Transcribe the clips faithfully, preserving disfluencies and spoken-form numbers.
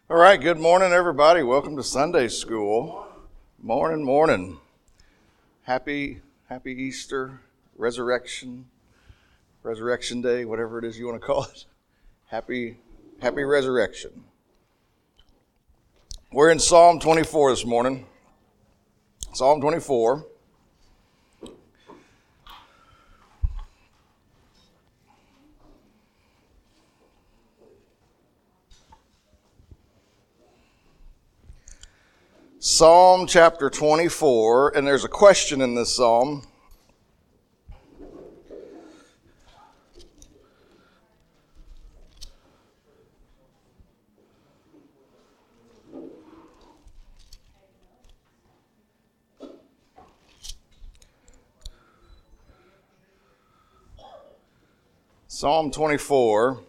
All right, good morning, everybody. Welcome to Sunday School. Morning, morning. Happy, happy Easter, Resurrection, Resurrection Day, whatever it is you want to call it. Happy, happy Resurrection. We're in Psalm twenty-four this morning. Psalm twenty-four. Psalm chapter twenty-four, and there's a question in this psalm. Psalm twenty-four.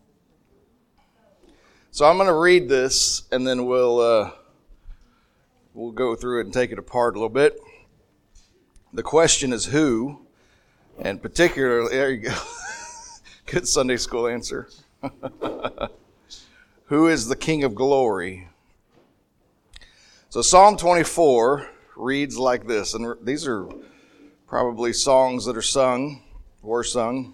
So I'm going to read this, and then we'll... Uh, We'll go through it and take it apart a little bit. The question is who, and particularly, there you go, good Sunday school answer. Who is the King of Glory? So Psalm twenty-four reads like this, and these are probably songs that are sung, were sung.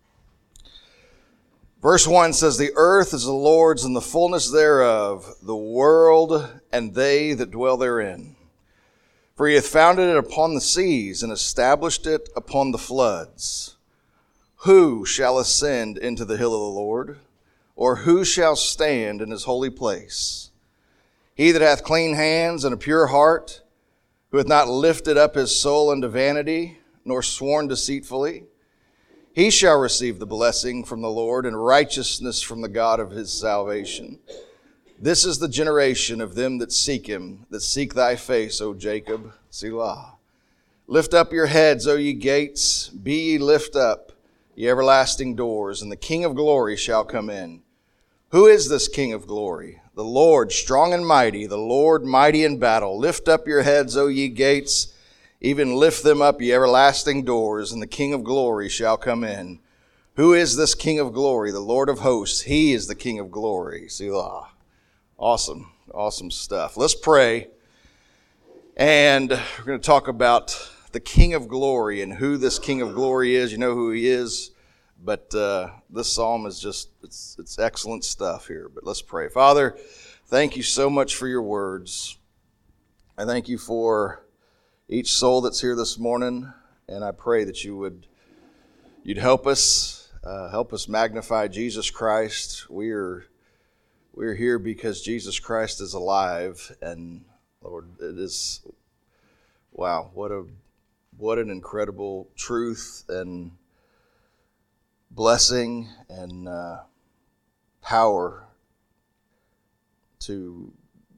Verse one says, "The earth is the Lord's and the fullness thereof, the world and they that dwell therein. For he hath founded it upon the seas and established it upon the floods. Who shall ascend into the hill of the Lord? Or who shall stand in his holy place? He that hath clean hands and a pure heart, who hath not lifted up his soul unto vanity, nor sworn deceitfully, he shall receive the blessing from the Lord and righteousness from the God of his salvation. This is the generation of them that seek him, that seek thy face, O Jacob, Selah. Lift up your heads, O ye gates, be ye lift up, ye everlasting doors, and the King of glory shall come in. Who is this King of glory? The Lord strong and mighty, the Lord mighty in battle. Lift up your heads, O ye gates, even lift them up, ye everlasting doors, and the King of glory shall come in. Who is this King of glory? The Lord of hosts. He is the King of glory. Selah. Awesome. Awesome stuff. Let's pray. And we're going to talk about the King of glory and who this King of glory is. You know who he is. But uh, this psalm is just, it's, it's excellent stuff here. But let's pray. Father, thank you so much for your words. I thank you for each soul that's here this morning, and I pray that you would you'd help us, uh, help us magnify Jesus Christ. We are we're here because Jesus Christ is alive, and Lord, it is wow, what a what an incredible truth and blessing and uh, power to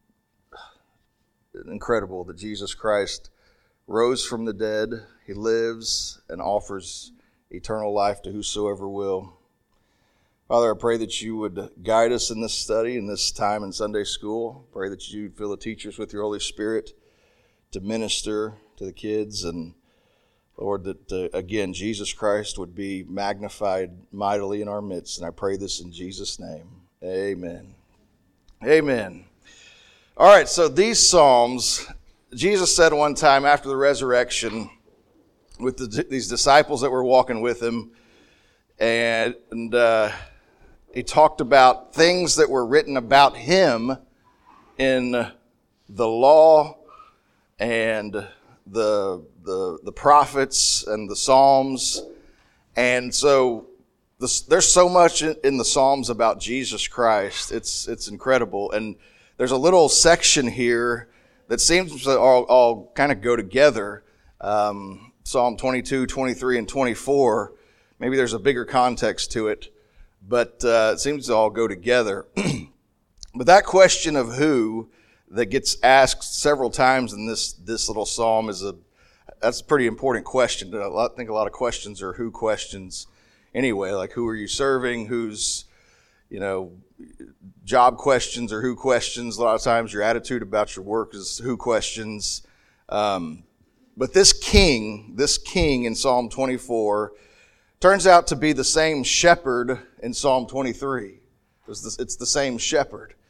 incredible that Jesus Christ rose from the dead. He lives and offers eternal life to whosoever will. Father, I pray that you would guide us in this study, in this time in Sunday school. Pray that you'd fill the teachers with your Holy Spirit to minister to the kids. And Lord, that uh, again, Jesus Christ would be magnified mightily in our midst. And I pray this in Jesus' name. Amen. Amen. All right, so these Psalms, Jesus said one time after the resurrection with the, these disciples that were walking with him, and, and uh, he talked about things that were written about him in the law and the, the, the prophets and the Psalms. And so this, there's so much in, in the Psalms about Jesus Christ. It's, it's incredible. And there's a little section here that seems to all, all kind of go together. Um, Psalm twenty-two, twenty-three, and twenty-four. Maybe there's a bigger context to it, but uh, it seems to all go together. But that question of who that gets asked several times in this this little psalm is a that's a pretty important question. I think a lot of questions are who questions anyway. Like, who are you serving? Who's, you know, job questions or who questions. A lot of times your attitude about your work is who questions. Um, but this king, this king in Psalm twenty-four turns out to be the same shepherd in Psalm twenty-three. It's the, it's the same shepherd.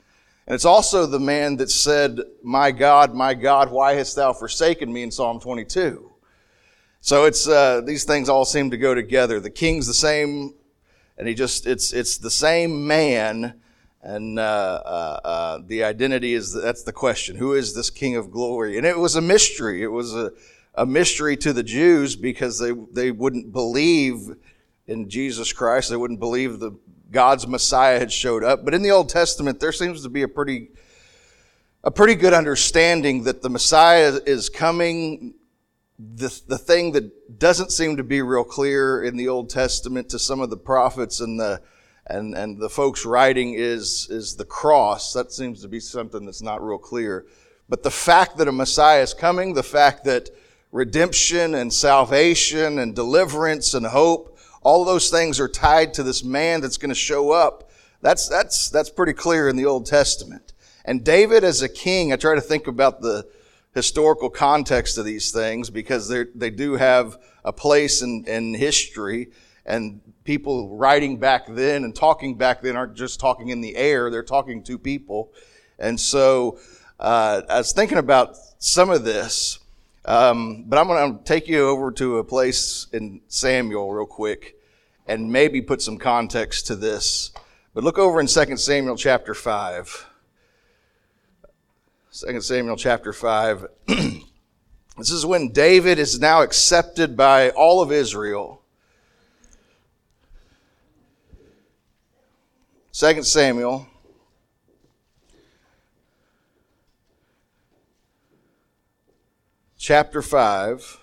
And it's also the man that said, "My God, my God, why hast thou forsaken me?" in Psalm twenty-two. So it's uh, these things all seem to go together. The king's the same, and he just it's it's the same man, and uh, uh, uh, the identity is that's the question: who is this King of glory? And it was a mystery. It was a, a mystery to the Jews because they they wouldn't believe in Jesus Christ. They wouldn't believe the God's Messiah had showed up. But in the Old Testament, there seems to be a pretty a pretty good understanding that the Messiah is coming. The, the thing that doesn't seem to be real clear in the Old Testament to some of the prophets and the and, and the folks writing is, is the cross. That seems to be something that's not real clear. But the fact that a Messiah is coming, the fact that redemption and salvation and deliverance and hope, all of those things are tied to this man that's going to show up, that's that's that's pretty clear in the Old Testament. And David as a king, I try to think about the historical context of these things because they they do have a place in, in history, and people writing back then and talking back then aren't just talking in the air, they're talking to people. And so uh, I was thinking about some of this, um, but I'm going to take you over to a place in Samuel real quick and maybe put some context to this. But look over in Second Samuel chapter five. Second Samuel chapter five. This is when David is now accepted by all of Israel. Second Samuel chapter five.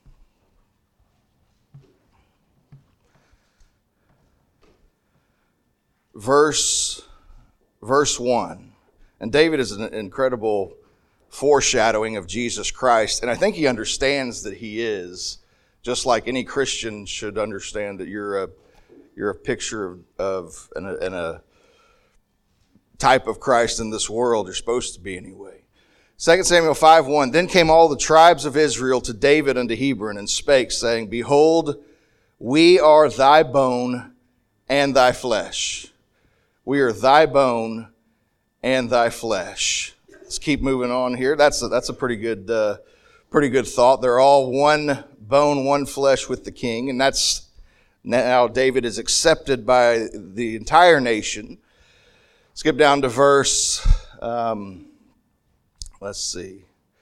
Verse, verse one. And David is an incredible foreshadowing of Jesus Christ. And I think he understands that he is, just like any Christian should understand that you're a you're a picture of, of and, a, and a type of Christ in this world. You're supposed to be anyway. Second Samuel five one. Then came all the tribes of Israel to David unto Hebron and spake, saying, Behold, we are thy bone and thy flesh. We are thy bone and thy flesh. Let's keep moving on here. That's a, that's a pretty good, uh, pretty good thought. They're all one bone, one flesh with the king, and that's now David is accepted by the entire nation. Skip down to verse. Um, let's see.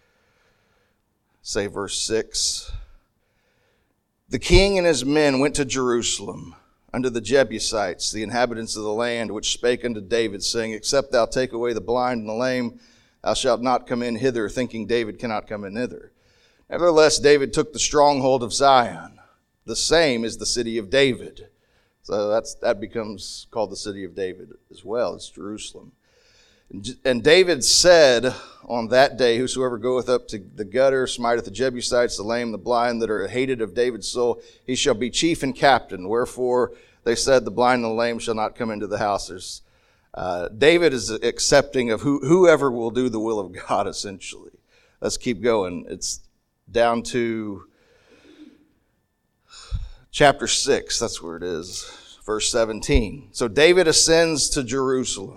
Say verse six. The king and his men went to Jerusalem unto the Jebusites, the inhabitants of the land, which spake unto David, saying, Except thou take away the blind and the lame, thou shalt not come in hither, thinking David cannot come in hither. Nevertheless, David took the stronghold of Zion. The same is the city of David. So that's that becomes called the city of David as well. It's Jerusalem. And David said on that day, Whosoever goeth up to the gutter, smiteth the Jebusites, the lame, the blind, that are hated of David's soul, he shall be chief and captain. Wherefore they said, The blind and the lame shall not come into the houses. Uh, David is accepting of who, whoever will do the will of God, essentially. Let's keep going. It's down to chapter six. That's where it is. Verse seventeen. So David ascends to Jerusalem.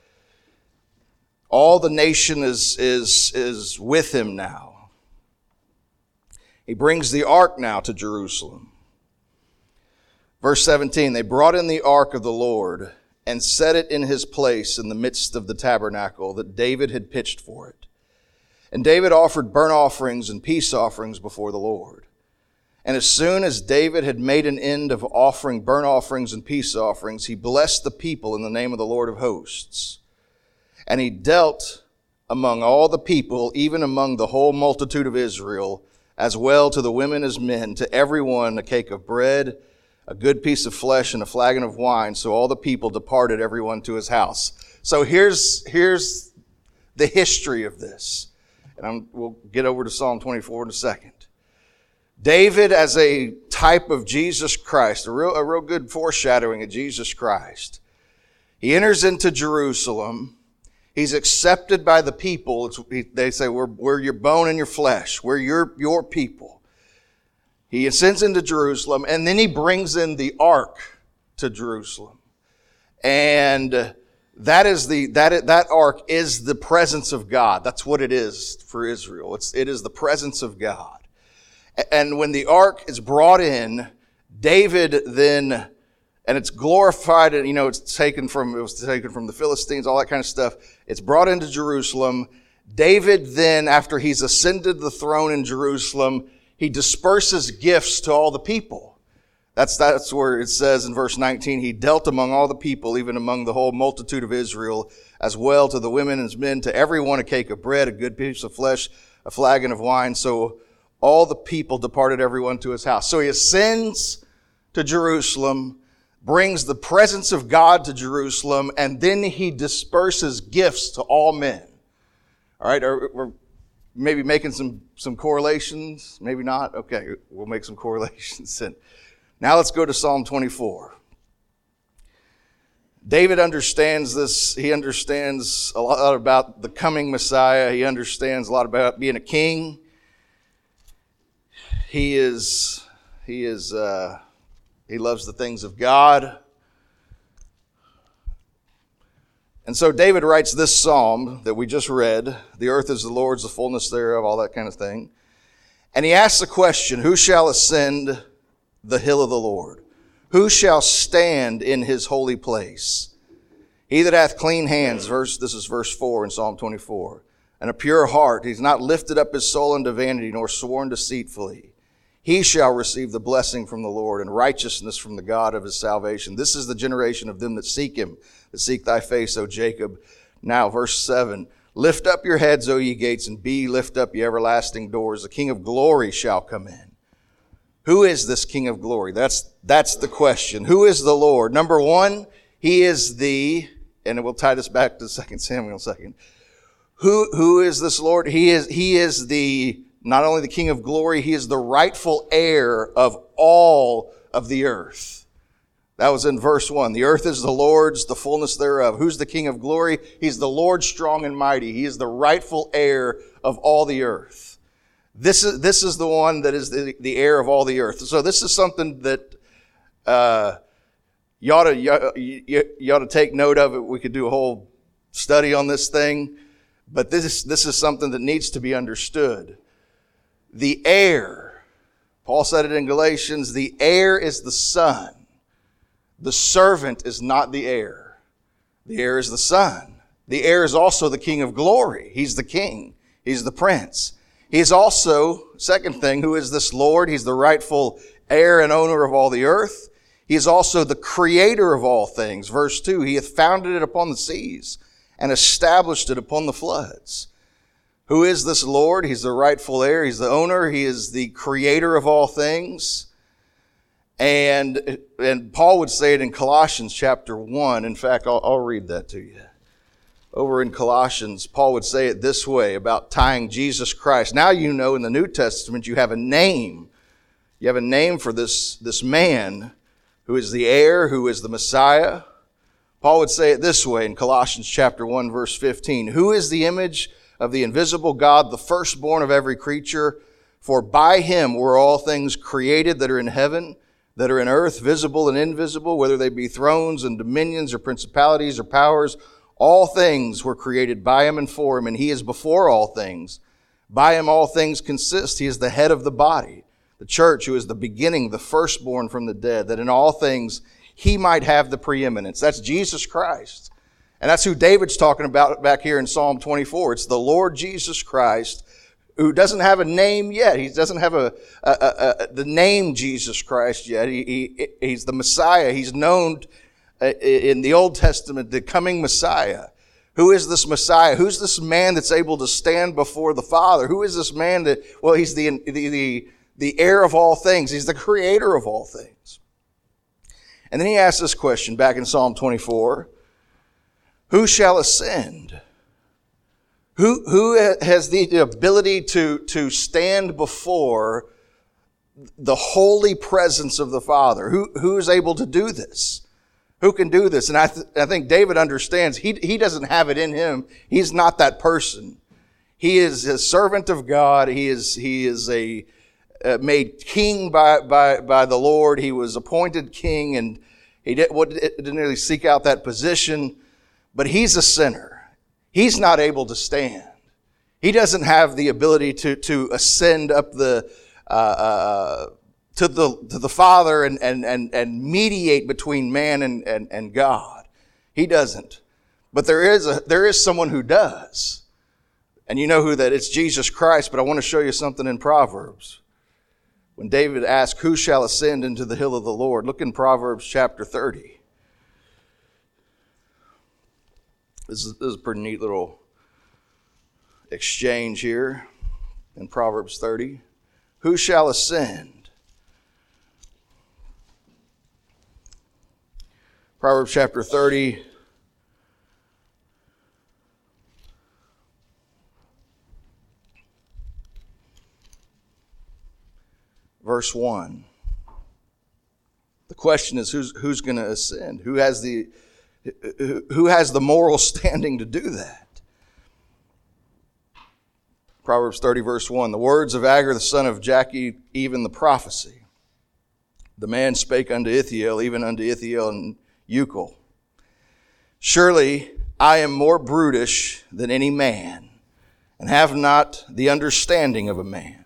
All the nation is, is, is with him now. He brings the ark now to Jerusalem. Verse seventeen, they brought in the ark of the Lord and set it in his place in the midst of the tabernacle that David had pitched for it. And David offered burnt offerings and peace offerings before the Lord. And as soon as David had made an end of offering burnt offerings and peace offerings, he blessed the people in the name of the Lord of hosts. And he dealt among all the people, even among the whole multitude of Israel, as well to the women as men, to every one a cake of bread, a good piece of flesh, and a flagon of wine. So all the people departed, every one to his house. So here's, here's the history of this. And I'm, we'll get over to Psalm twenty-four in a second. David as a type of Jesus Christ, a real, a real good foreshadowing of Jesus Christ. He enters into Jerusalem. He's accepted by the people. It's, he, they say, we're, we're your bone and your flesh. We're your, your people. He ascends into Jerusalem, and then he brings in the ark to Jerusalem. And That is the, that, that ark is the presence of God. That's what it is for Israel. It's, it is the presence of God. And when the ark is brought in, David then, and it's glorified, and you know, it's taken from, it was taken from the Philistines, all that kind of stuff. It's brought into Jerusalem. David then, after he's ascended the throne in Jerusalem, he disperses gifts to all the people. That's, that's where it says in verse nineteen, he dealt among all the people, even among the whole multitude of Israel, as well to the women and men, to everyone a cake of bread, a good piece of flesh, a flagon of wine. So all the people departed everyone to his house. So he ascends to Jerusalem, brings the presence of God to Jerusalem, and then he disperses gifts to all men. All right, we're maybe making some, some correlations, maybe not. Okay, we'll make some correlations. And now let's go to Psalm twenty-four. David understands this. He understands a lot about the coming Messiah. He understands a lot about being a king. He is, he is, uh, he loves the things of God. And so David writes this psalm that we just read, the earth is the Lord's, the fullness thereof, all that kind of thing. And he asks the question, who shall ascend the hill of the Lord? Who shall stand in his holy place? He that hath clean hands, verse, this is verse four in Psalm twenty-four, and a pure heart, he's not lifted up his soul unto vanity, nor sworn deceitfully. He shall receive the blessing from the Lord and righteousness from the God of his salvation. This is the generation of them that seek him, that seek thy face, O Jacob. Now, verse seven, lift up your heads, O ye gates, and be lift up ye everlasting doors. The King of glory shall come in. Who is this King of glory? That's, that's the question. Who is the Lord? Number one, he is the, and we'll tie this back to Second Samuel in a second. Who, who is this Lord? He is, he is the, not only the King of glory, he is the rightful heir of all of the earth. That was in verse one. The earth is the Lord's, the fullness thereof. Who's the King of glory? He's the Lord strong and mighty. He is the rightful heir of all the earth. This is, this is the one that is the, the heir of all the earth. So this is something that uh, you, ought to, you, you ought to take note of it. We could do a whole study on this thing. But this, this is something that needs to be understood. The heir, Paul said it in Galatians, the heir is the son. The servant is not the heir. The heir is the son. The heir is also the King of glory. He's the king. He's the prince. He's also, second thing, who is this Lord? He's the rightful heir and owner of all the earth. He is also the creator of all things. Verse two, he hath founded it upon the seas and established it upon the floods. Who is this Lord? He's the rightful heir. He's the owner. He is the creator of all things. And, and Paul would say it in Colossians chapter one. In fact, I'll, I'll read that to you. Over in Colossians, Paul would say it this way about tying Jesus Christ. Now you know in the New Testament you have a name. You have a name for this, this man who is the heir, who is the Messiah. Paul would say it this way in Colossians chapter one, verse fifteen. Who is the image of the invisible God, the firstborn of every creature? For by him were all things created that are in heaven, that are in earth, visible and invisible, whether they be thrones and dominions or principalities or powers. All things were created by him and for him, and he is before all things. By him all things consist. He is the head of the body, the church, who is the beginning, the firstborn from the dead, that in all things he might have the preeminence. That's Jesus Christ. And that's who David's talking about back here in Psalm twenty-four. It's the Lord Jesus Christ, who doesn't have a name yet. He doesn't have a, a, a, a the name Jesus Christ yet. He, he, he's the Messiah. He's known in the Old Testament, the coming Messiah. Who is this Messiah? Who's this man that's able to stand before the Father? Who is this man that, well, he's the, the, the, the heir of all things. He's the creator of all things. And then he asks this question back in Psalm twenty-four. Who shall ascend? Who, who has the ability to, to stand before the holy presence of the Father? Who, who is able to do this? Who can do this? And I, th- I think David understands he, he doesn't have it in him. He's not that person. He is a servant of God. He is, he is a, uh, made king by, by, by the Lord. He was appointed king, and he did, what, didn't really seek out that position. but he's a sinner. He's not able to stand. He doesn't have the ability to, to ascend up the uh, uh, to the to the Father and and and, and mediate between man and, and, and God. He doesn't. But there is a there is someone who does. And you know who that is. It's Jesus Christ, but I want to show you something in Proverbs. When David asked, who shall ascend into the hill of the Lord? Look in Proverbs chapter thirty. This is, this is a pretty neat little exchange here in Proverbs thirty. Who shall ascend? Proverbs chapter thirty. Verse one. The question is, who's who's going to ascend? Who has the who has the moral standing to do that? Proverbs thirty, verse one. The words of Agur, the son of Jakeh, even the prophecy. The man spake unto Ithiel, even unto Ithiel and Ucal. Surely I am more brutish than any man, and have not the understanding of a man.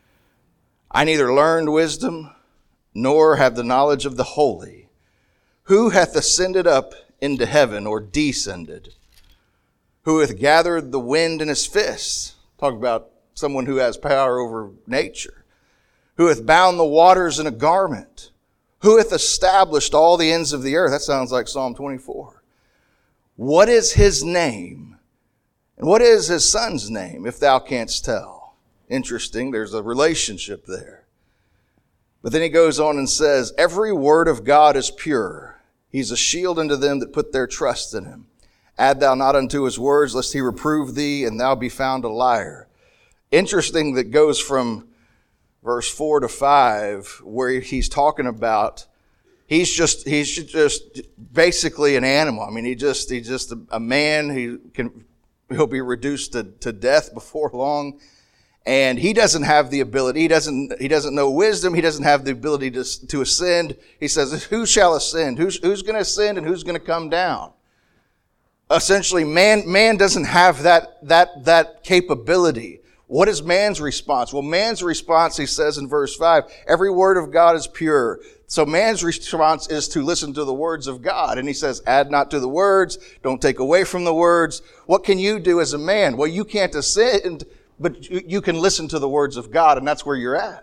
I neither learned wisdom, nor have the knowledge of the holy. Who hath ascended up into heaven, or descended? Who hath gathered the wind in his fists? Talk about someone who has power over nature. Who hath bound the waters in a garment? Who hath established all the ends of the earth? That sounds like Psalm twenty-four. What is his name? And what is his son's name, if thou canst tell? Interesting, there's a relationship there. But then he goes on and says, every word of God is pure. He's a shield unto them that put their trust in him. Add thou not unto his words, lest he reprove thee, and thou be found a liar. Interesting that goes from verse four to five, where he's talking about, he's just, he's just basically an animal. I mean, he just, he's just a, a man. He can, he'll be reduced to, to death before long. And he doesn't have the ability, he doesn't, he doesn't know wisdom, he doesn't have the ability to, to ascend. He says, who shall ascend? Who's, who's going to ascend and who's going to come down? Essentially, man, man doesn't have that, that, that capability. What is man's response? Well, man's response, he says in verse five, every word of God is pure. So man's response is to listen to the words of God. And he says, add not to the words, don't take away from the words. What can you do as a man? Well, you can't ascend, but you can listen to the words of God, and that's where you're at.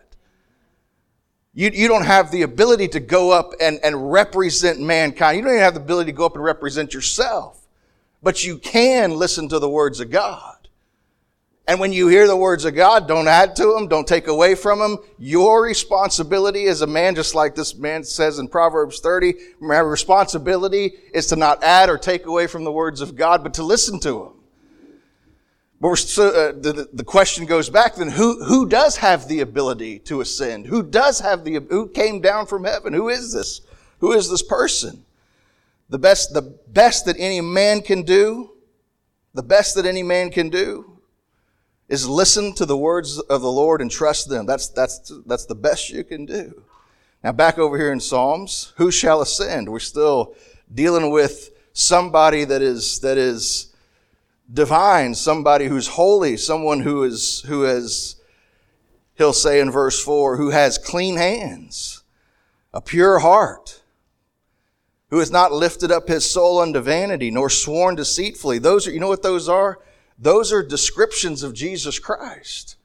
You, you don't have the ability to go up and, and represent mankind. You don't even have the ability to go up and represent yourself. But you can listen to the words of God. And when you hear the words of God, don't add to them, don't take away from them. Your responsibility as a man, just like this man says in Proverbs thirty, my responsibility is to not add or take away from the words of God, but to listen to them. But we're so, uh, the, the question goes back then, who, who does have the ability to ascend? Who does have the, who came down from heaven? Who is this? Who is this person? The best, the best that any man can do, the best that any man can do is listen to the words of the Lord and trust them. That's, that's, that's the best you can do. Now back over here in Psalms, who shall ascend? We're still dealing with somebody that is, that is, divine, somebody who's holy, someone who is, who is, he'll say in verse four, who has clean hands, a pure heart, who has not lifted up his soul unto vanity, nor sworn deceitfully. Those are, you know what those are? Those are descriptions of Jesus Christ.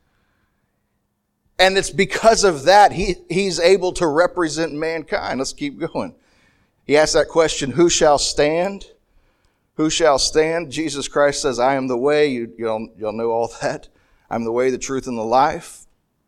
And it's because of that, he, he's able to represent mankind. Let's keep going. He asked that question, who shall stand? Who shall stand? Jesus Christ says, I am the way. You, you'll, you'll know all that. I'm the way, the truth, and the life.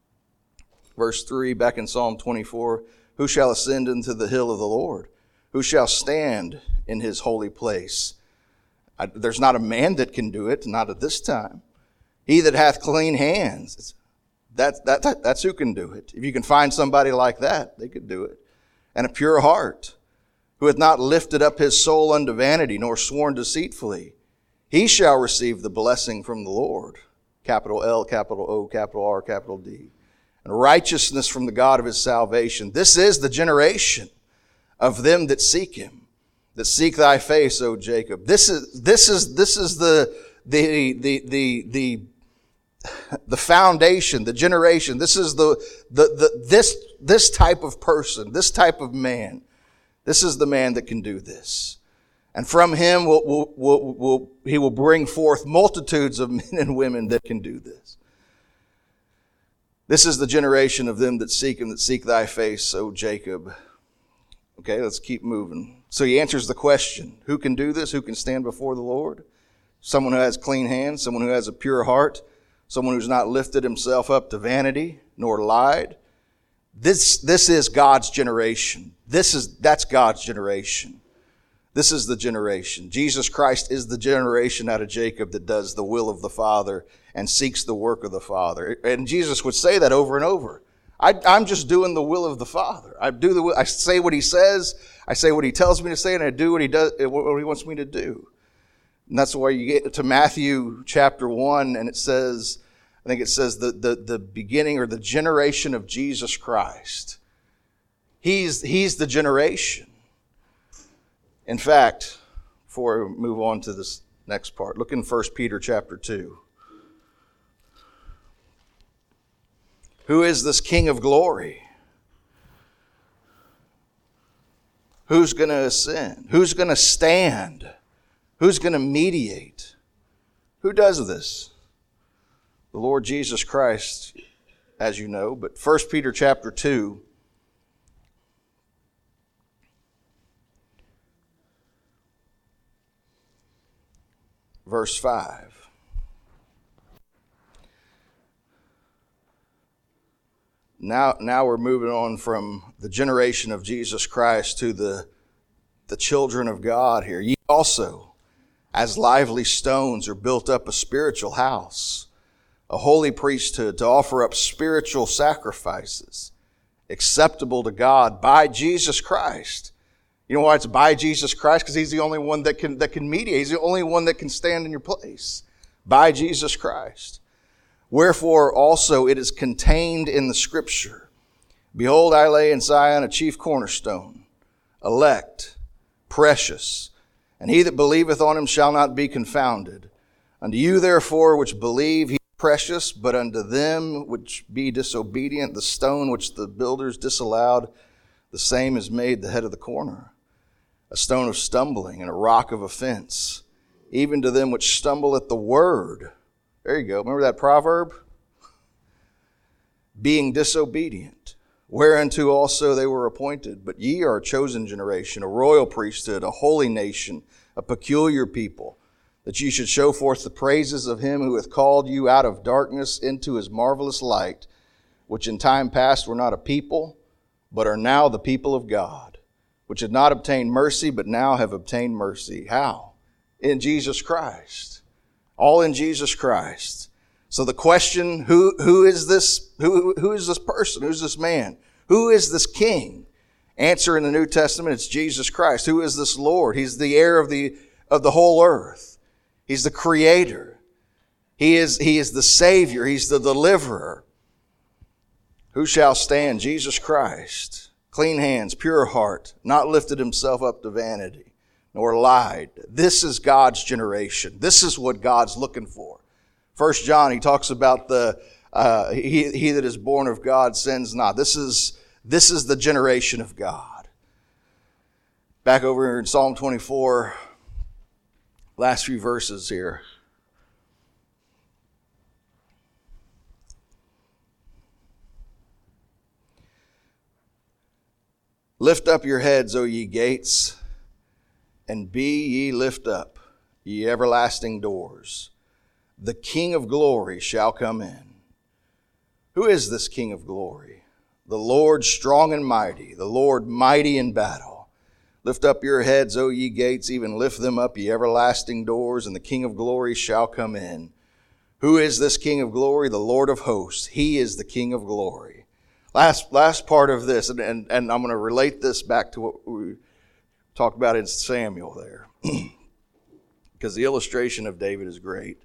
Verse three, back in Psalm twenty-four, who shall ascend into the hill of the Lord? Who shall stand in his holy place? I, there's not a man that can do it, not at this time. He that hath clean hands, that, that, that, that's who can do it. If you can find somebody like that, they could do it. And a pure heart, who hath not lifted up his soul unto vanity, nor sworn deceitfully, he shall receive the blessing from the Lord. Capital L, capital O, capital R, capital D. And righteousness from the God of his salvation. This is the generation of them that seek him, that seek thy face, O Jacob. This is this is this is the the the the the the foundation, the generation. This is the the the this this type of person, this type of man. This is the man that can do this. And from him will, will, will, will, he will bring forth multitudes of men and women that can do this. This is the generation of them that seek him, that seek thy face, O Jacob. Okay, let's keep moving. So he answers the question, who can do this? Who can stand before the Lord? Someone who has clean hands, someone who has a pure heart, someone who's not lifted himself up to vanity, nor lied. This, this is God's generation. This is, that's God's generation. This is the generation. Jesus Christ is the generation out of Jacob that does the will of the Father and seeks the work of the Father. And Jesus would say that over and over. I, I'm just doing the will of the Father. I do the. I say what he says. I say what he tells me to say, and I do what he does. What he wants me to do. And that's why you get to Matthew chapter one, and it says, I think it says the the, the beginning or the generation of Jesus Christ. He's he's the generation. In fact, before we move on to this next part, look in First Peter chapter two. Who is this King of glory? Who's going to ascend? Who's going to stand? Who's going to mediate? Who does this? The Lord Jesus Christ, as you know. But First Peter chapter two, verse five. Now, now we're moving on from the generation of Jesus Christ to the, the children of God here. Ye also, as lively stones, are built up a spiritual house, a holy priesthood, to offer up spiritual sacrifices, acceptable to God by Jesus Christ. You know why it's by Jesus Christ? Because he's the only one that can, that can mediate. He's the only one that can stand in your place. By Jesus Christ. Wherefore also it is contained in the Scripture, behold, I lay in Zion a chief cornerstone, elect, precious, and he that believeth on him shall not be confounded. Unto you therefore which believe, he is precious, but unto them which be disobedient, the stone which the builders disallowed, the same is made the head of the corner, a stone of stumbling and a rock of offense, even to them which stumble at the word. There you go. Remember that proverb? Being disobedient, whereunto also they were appointed. But ye are a chosen generation, a royal priesthood, a holy nation, a peculiar people, that ye should show forth the praises of him who hath called you out of darkness into his marvelous light, which in time past were not a people, but are now the people of God, which had not obtained mercy, but now have obtained mercy. How? In Jesus Christ. All in Jesus Christ. So the question, who, who is this, who, who is this person? Who's this man? Who is this king? Answer in the New Testament, it's Jesus Christ. Who is this Lord? He's the heir of the, of the whole earth. He's the creator. He is, he is the Savior. He's the deliverer. Who shall stand? Jesus Christ. Clean hands, pure heart, not lifted himself up to vanity, nor lied. This is God's generation. This is what God's looking for. First John, he talks about the uh, he, he that is born of God sins not. This is this is the generation of God. Back over here in Psalm twenty-four, last few verses here. Lift up your heads, O ye gates, and be ye lift up, ye everlasting doors. The King of glory shall come in. Who is this King of glory? The Lord strong and mighty, the Lord mighty in battle. Lift up your heads, O ye gates, even lift them up, ye everlasting doors, and the King of glory shall come in. Who is this King of glory? The Lord of hosts. He is the King of glory. Last, last part of this, and, and, and I'm going to relate this back to what we talked about in Samuel there, because the illustration of David is great.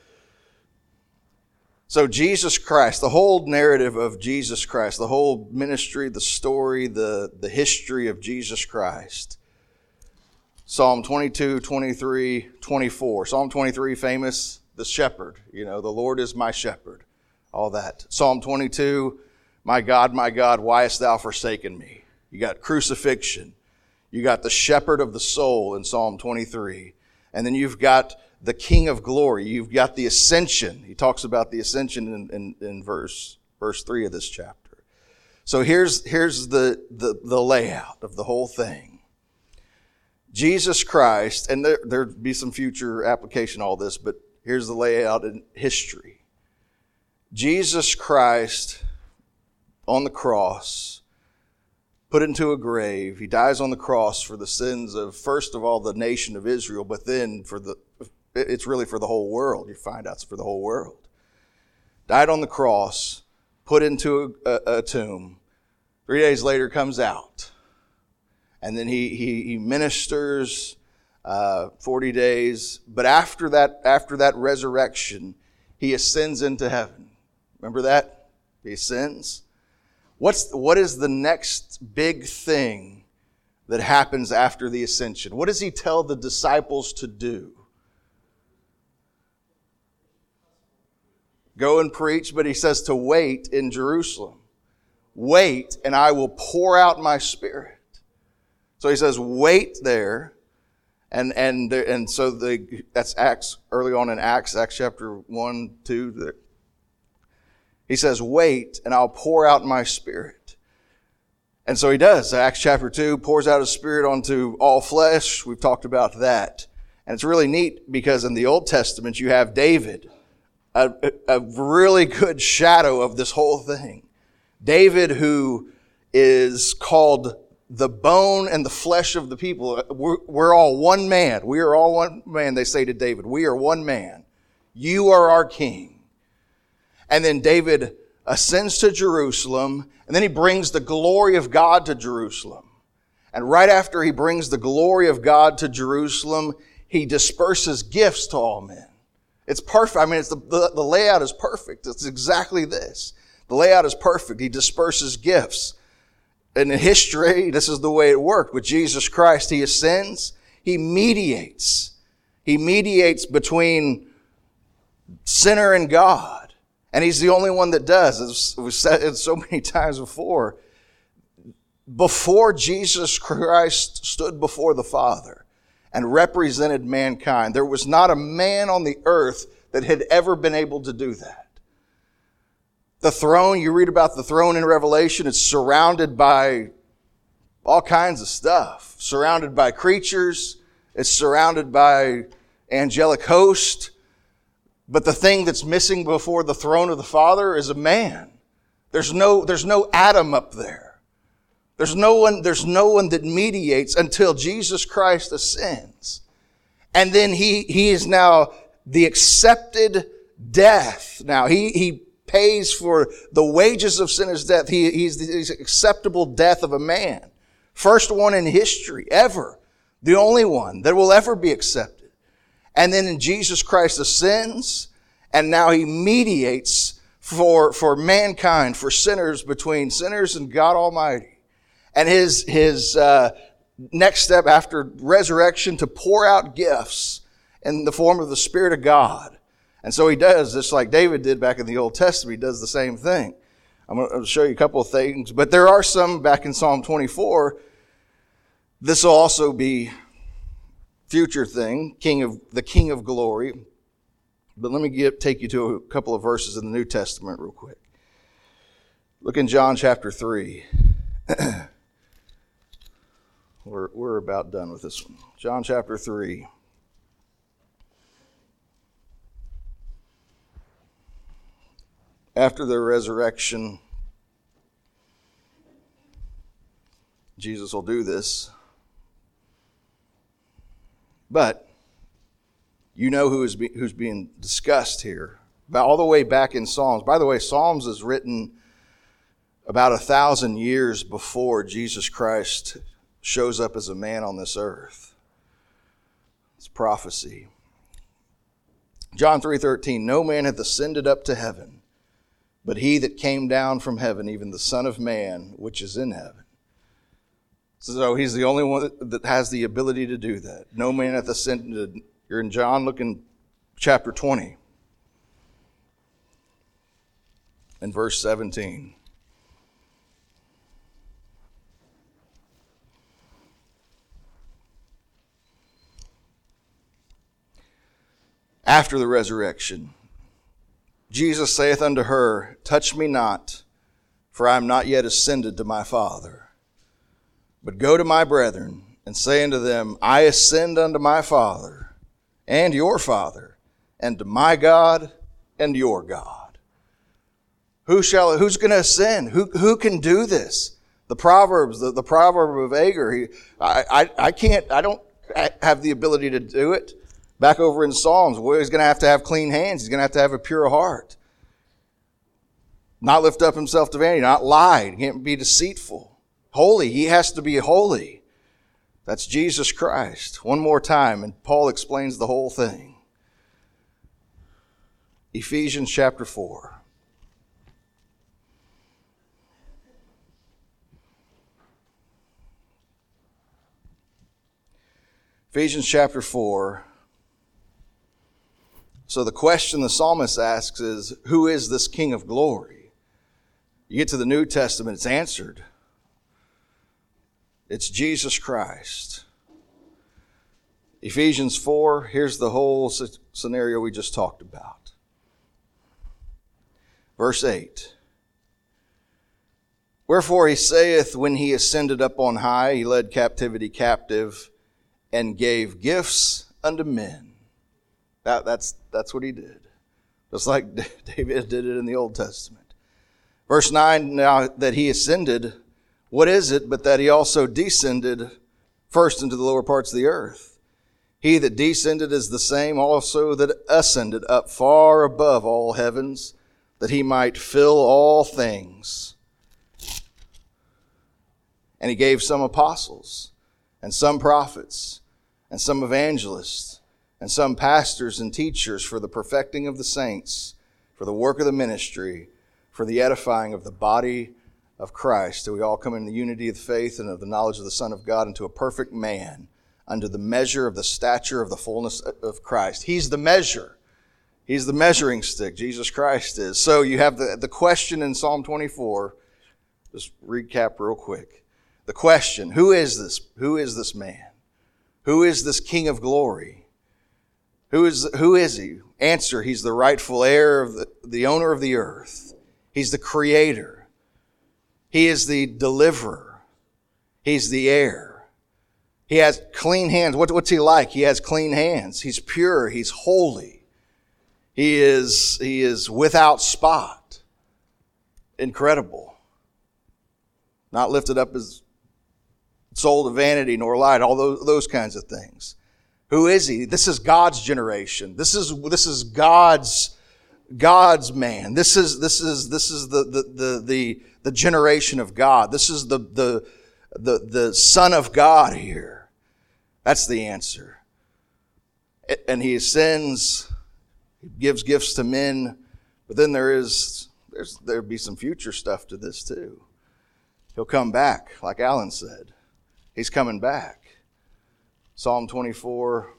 So Jesus Christ, the whole narrative of Jesus Christ, the whole ministry, the story, the, the history of Jesus Christ Psalm twenty-two, twenty-three, twenty-four. Psalm twenty-three, famous, the shepherd. You know, the Lord is my shepherd. All that. Psalm twenty-two, my God, my God, why hast thou forsaken me? You got crucifixion. You got the shepherd of the soul in Psalm twenty-three. And then you've got the King of glory. You've got the ascension. He talks about the ascension in, in, in verse, verse three of this chapter. So here's, here's the, the, the layout of the whole thing. Jesus Christ, and there, there'd be some future application of all this, but here's the layout in history. Jesus Christ on the cross, put into a grave. He dies on the cross for the sins of, first of all, the nation of Israel, but then for the, it's really for the whole world. You find out it's for the whole world. Died on the cross, put into a, a, a tomb. Three days later comes out. And then he, he, he ministers uh, forty days. But after that, after that resurrection, he ascends into heaven. Remember that? He ascends. What's, what is the next big thing that happens after the ascension? What does he tell the disciples to do? Go and preach, but he says to wait in Jerusalem. Wait, and I will pour out my Spirit. So he says, wait there. And and and so the that's Acts, early on in Acts, Acts chapter one, two. He says, wait, and I'll pour out my Spirit. And so he does. Acts chapter two pours out his Spirit onto all flesh. We've talked about that. And it's really neat because in the Old Testament you have David, a, a really good shadow of this whole thing. David, who is called the bone and the flesh of the people. We're, we're all one man. We are all one man, they say to David. We are one man. You are our king. And then David ascends to Jerusalem, and then he brings the glory of God to Jerusalem. And right after he brings the glory of God to Jerusalem, he disperses gifts to all men. It's perfect. I mean, it's the, the, the layout is perfect. It's exactly this. The layout is perfect. He disperses gifts. And in history, this is the way it worked. With Jesus Christ, he ascends. He mediates. He mediates between sinner and God. And he's the only one that does. As we've said it so many times before. Before Jesus Christ stood before the Father and represented mankind, there was not a man on the earth that had ever been able to do that. The throne, you read about the throne in Revelation, it's surrounded by all kinds of stuff. Surrounded by creatures. It's surrounded by angelic host. But the thing that's missing before the throne of the Father is a man. There's no, there's no Adam up there. There's no one, there's no one that mediates until Jesus Christ ascends. And then he, he is now the accepted death. Now, he, he pays for the wages of sin is death. He, he's the acceptable death of a man. First one in history, ever. The only one that will ever be accepted. And then in Jesus Christ ascends, and now he mediates for, for mankind, for sinners, between sinners and God Almighty. And his, his uh, next step after resurrection to pour out gifts in the form of the Spirit of God. And so he does, just like David did back in the Old Testament, he does the same thing. I'm going to show you a couple of things, but there are some back in Psalm twenty-four. This will also be future thing, King of the King of Glory. But let me get, take you to a couple of verses in the New Testament real quick. Look in John chapter three. we're, we're about done with this one. John chapter three. After the resurrection, Jesus will do this. But you know who is be, who's being discussed here. All the way back in Psalms. By the way, Psalms is written about a thousand years before Jesus Christ shows up as a man on this earth. It's prophecy. John three thirteen, no man hath ascended up to heaven, but he that came down from heaven, even the Son of Man, which is in heaven. So he's the only one that has the ability to do that. No man hath ascended. You're in John, look in chapter twenty and verse seventeen. After the resurrection, Jesus saith unto her, touch me not, for I am not yet ascended to my Father. But go to my brethren, and say unto them, I ascend unto my Father, and your Father, and to my God, and your God. Who shall, who's going to ascend? Who, who can do this? The Proverbs, the, the proverb of Agur, he, I, I, I can't, I don't have the ability to do it. Back over in Psalms, well, he's going to have to have clean hands. He's going to have to have a pure heart. Not lift up himself to vanity, not lie. He can't be deceitful. Holy, he has to be holy. That's Jesus Christ. One more time, and Paul explains the whole thing. Ephesians chapter four. Ephesians chapter four. So the question the psalmist asks is, who is this King of glory? You get to the New Testament, it's answered. It's Jesus Christ. Ephesians four, here's the whole scenario we just talked about. Verse eight. Wherefore he saith, when he ascended up on high, he led captivity captive and gave gifts unto men. That, that's, that's what he did. Just like David did it in the Old Testament. Verse nine, now that he ascended, what is it but that he also descended first into the lower parts of the earth? He that descended is the same also that ascended up far above all heavens, that he might fill all things. And he gave some apostles, and some prophets, and some evangelists, and some pastors and teachers for the perfecting of the saints, for the work of the ministry, for the edifying of the body of Christ, till we all come in the unity of the faith and of the knowledge of the Son of God, into a perfect man, unto the measure of the stature of the fullness of Christ. He's the measure. He's the measuring stick. Jesus Christ is. So you have the, the question in Psalm twenty-four. Just recap real quick. The question, who is this? Who is this man? Who is this King of glory? Who is, who is he? Answer, he's the rightful heir of the, the owner of the earth. He's the creator. He is the deliverer. He's the heir. He has clean hands. What, what's he like? He has clean hands. He's pure. He's holy. He is, he is without spot. Incredible. Not lifted up as soul to vanity nor lied. All those, those kinds of things. Who is he? This is God's generation. This is, this is God's, God's man. This is, this is, this is the, the, the, the, the generation of God. This is the, the, the, the Son of God here. That's the answer. And he ascends, he gives gifts to men, but then there is, there's, there'll be some future stuff to this too. He'll come back, like Alan said. He's coming back. Psalm twenty-four.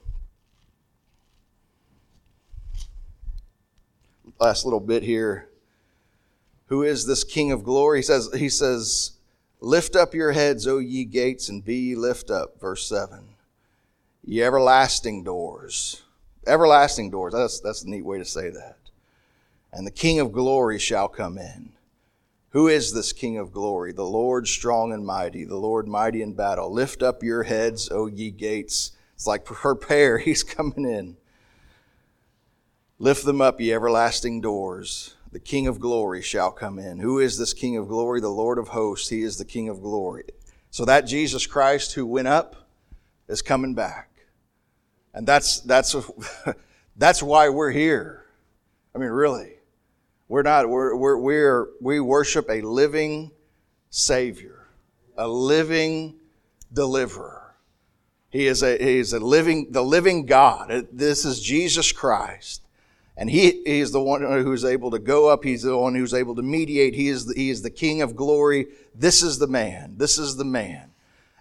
Last little bit here. Who is this King of glory? He says, he says, lift up your heads, O ye gates, and be ye lift up. Verse seven. Ye everlasting doors. Everlasting doors. That's, that's a neat way to say that. And the King of glory shall come in. Who is this King of glory? The Lord strong and mighty, the Lord mighty in battle. Lift up your heads, O ye gates. It's like prepare, he's coming in. Lift them up, ye everlasting doors. The King of glory shall come in. Who is this King of glory? The Lord of hosts. He is the King of glory. So that Jesus Christ who went up is coming back. And that's, that's, that's why we're here. I mean, really. We're not, we're, we're, we're, we worship a living Savior, a living deliverer. He is a, he is a living, the living God. This is Jesus Christ. And he, he is the one who's able to go up. He's the one who's able to mediate. He is the, he is the King of glory. This is the man. This is the man.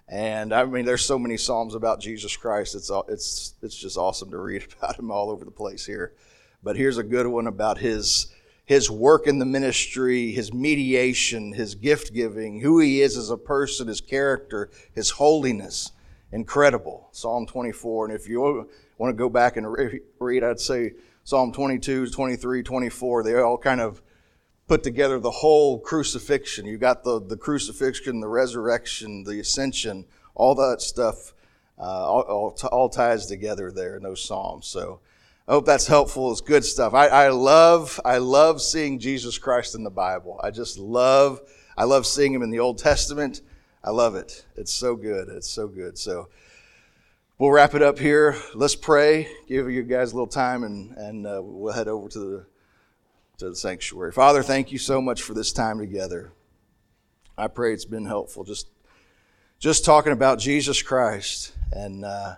And I mean, there's so many Psalms about Jesus Christ. It's it's it's just awesome to read about him all over the place here. But here's a good one about his his work in the ministry, his mediation, his gift giving, who he is as a person, his character, his holiness. Incredible. Psalm twenty-four. And if you want to go back and read, I'd say Psalm twenty-two, twenty-three, twenty-four, they all kind of put together the whole crucifixion. You got the, the crucifixion, the resurrection, the ascension, all that stuff, uh, all, all, all ties together there in those Psalms. So I hope that's helpful. It's good stuff. I, I love, I love seeing Jesus Christ in the Bible. I just love, I love seeing him in the Old Testament. I love it. It's so good. It's so good. So we'll wrap it up here. Let's pray. Give you guys a little time, and and uh, we'll head over to the to the sanctuary. Father, thank you so much for this time together. I pray it's been helpful. Just just talking about Jesus Christ and uh,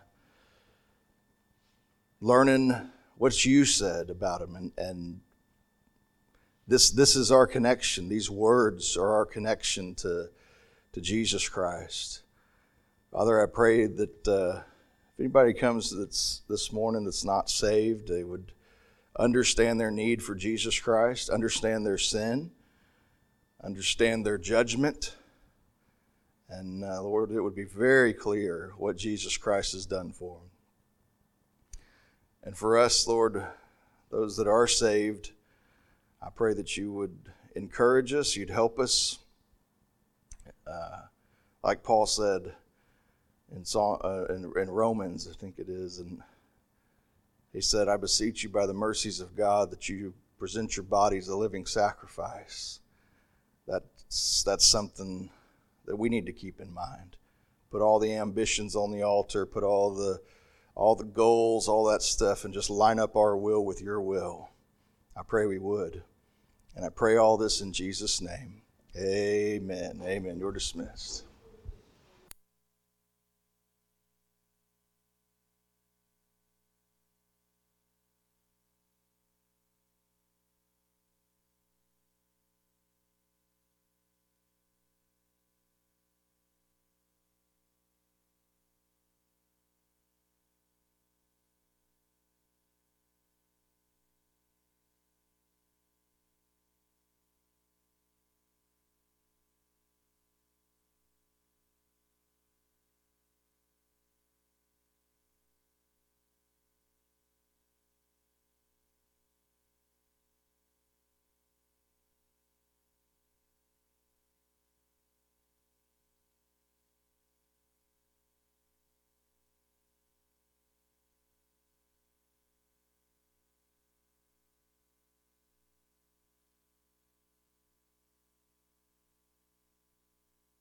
learning what you said about him, and and this this is our connection. These words are our connection to to Jesus Christ. Father, I pray that uh, if anybody comes that's this morning that's not saved, they would understand their need for Jesus Christ, understand their sin, understand their judgment, and uh, Lord, it would be very clear what Jesus Christ has done for them. And for us, Lord, those that are saved, I pray that you would encourage us, you'd help us. Uh, like Paul said in, uh, in, in Romans, I think it is, and he said, I beseech you by the mercies of God that you present your bodies a living sacrifice. That's, that's something that we need to keep in mind. Put all the ambitions on the altar, put all the all the goals, all that stuff, and just line up our will with your will. I pray we would. And I pray all this in Jesus' name. Amen. Amen. You're dismissed.